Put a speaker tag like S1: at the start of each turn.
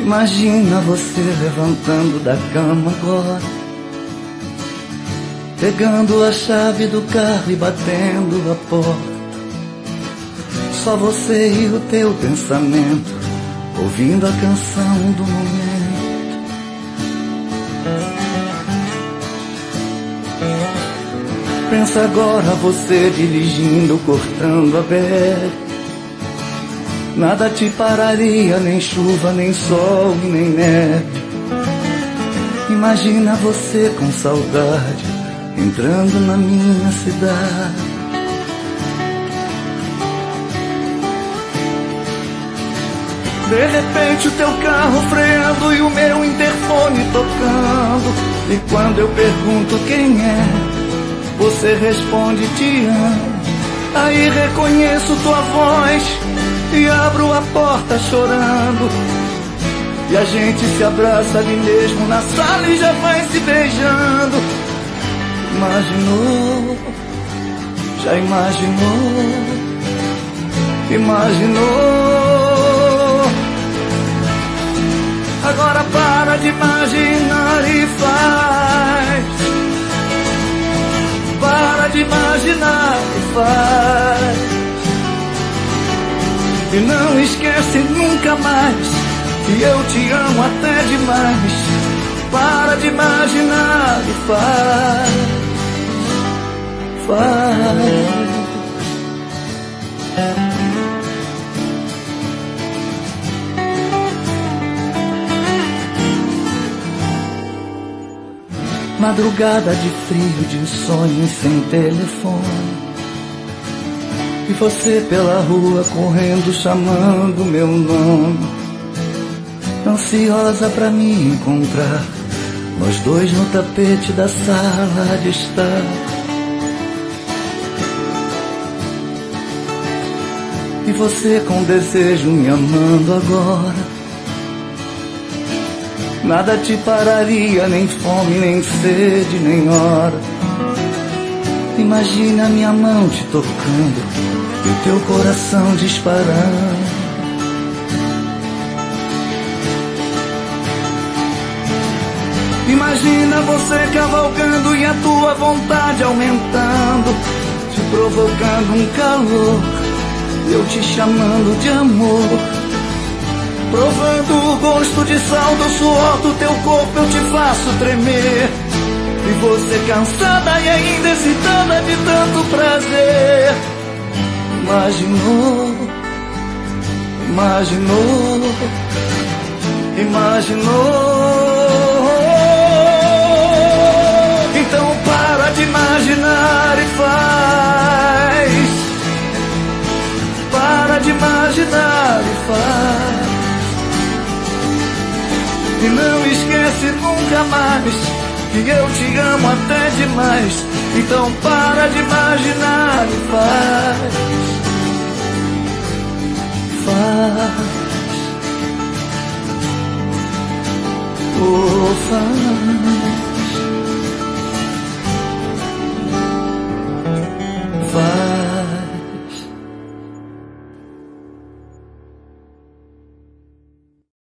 S1: Imagina você levantando da cama agora, pegando a chave do carro e batendo a porta. Só você e o teu pensamento, ouvindo a canção do momento. Pensa agora você dirigindo, cortando a BR. Nada te pararia, nem chuva, nem sol, nem neve. Imagina você com saudade, entrando na minha cidade. De repente o teu carro freando e o meu interfone tocando. E quando eu pergunto quem é, você responde te amo. Aí reconheço tua voz e abro a porta chorando. E a gente se abraça ali mesmo na sala e já vai se beijando. Imaginou, já imaginou, imaginou. Agora para de imaginar e faz. Para de imaginar e faz. E não esquece nunca mais que eu te amo até demais. Para de imaginar e faz. Faz. Madrugada de frio, de insônia e sem telefone. E você pela rua correndo, chamando meu nome. Ansiosa pra me encontrar, nós dois no tapete da sala de estar. E você com desejo me amando agora. Nada te pararia, nem fome, nem sede, nem hora. Imagina minha mão te tocando e o teu coração disparando. Imagina você cavalgando e a tua vontade aumentando, te provocando um calor, eu te chamando de amor. Provando o gosto de sal do suor do teu corpo, eu te faço tremer. E você cansada e ainda excitada de tanto prazer. Imaginou, imaginou, imaginou. Então para de imaginar e faz. Para de imaginar e faz. E não esquece nunca mais que eu te amo até demais. Então para de imaginar e faz. Faz. Oh, faz. Faz.